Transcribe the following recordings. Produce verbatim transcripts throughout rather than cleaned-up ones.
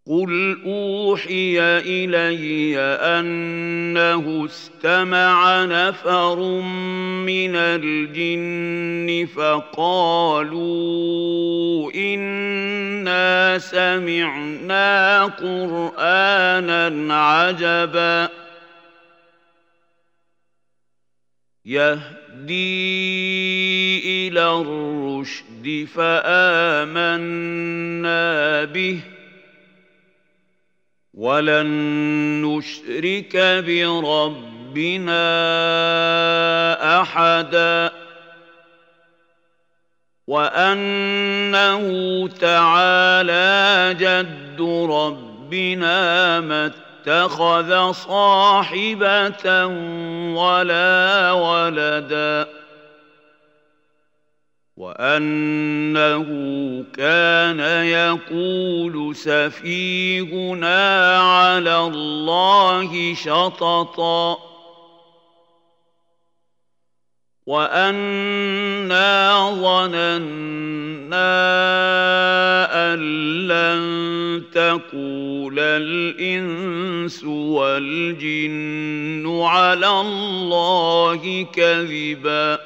قل أوحي إلي أنه استمع نفر من الجن فقالوا إنا سمعنا قرآنا عجبا يهدي إلى الرشد فآمنا به ولن نشرك بربنا أحدا وأنه تعالى جد ربنا ما اتخذ صاحبة ولا ولدا وأنه كان يقول سفيهنا على الله شططا وأنا ظننا أن لن تقول الإنس والجن على الله كذبا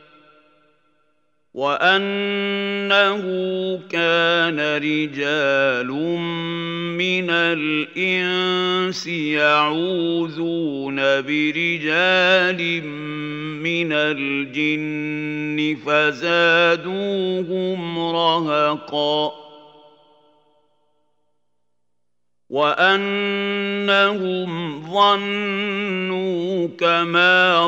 وأنه كان رجال من الإنس يعوذون برجال من الجن فزادوهم رهقا وأنهم ظنوا كما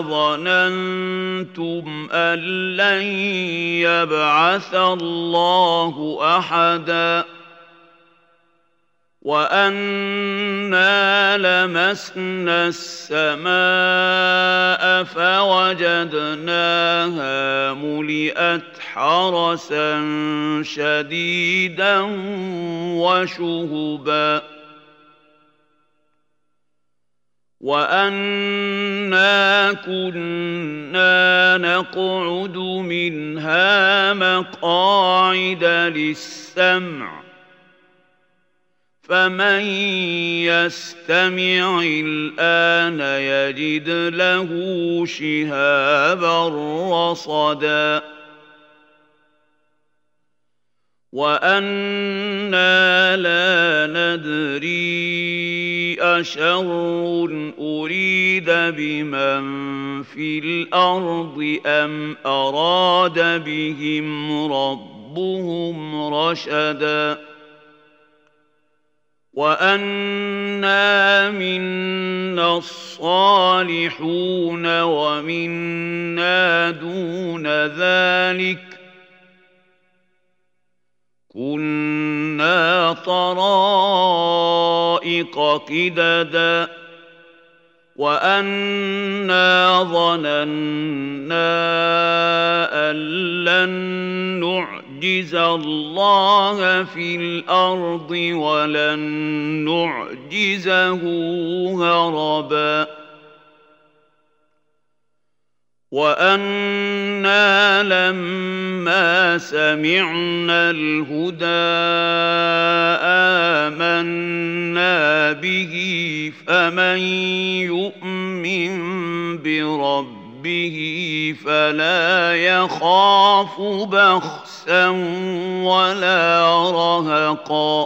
ظننتم أن لن يبعث الله أحدا وأنا لمسنا السماء فوجدناها ملئت حرسا شديدا وشهبا وأنا كنا نقعد منها مقاعد للسمع فمن يستمع الآن يجد له شهابا رصدا وأنا لا ندري أشر أريد بمن في الأرض أم أراد بهم ربهم رشدا وأنا منا الصالحون ومنا دون ذلك كنا طرائق قددا وأنا ظننا أن لن نعجز الله في الأرض ولن نعجزه هربا وأنا لما سمعنا الهدى آمنا به فمن يؤمن بربه فلا يخاف بخسا ولا رهقا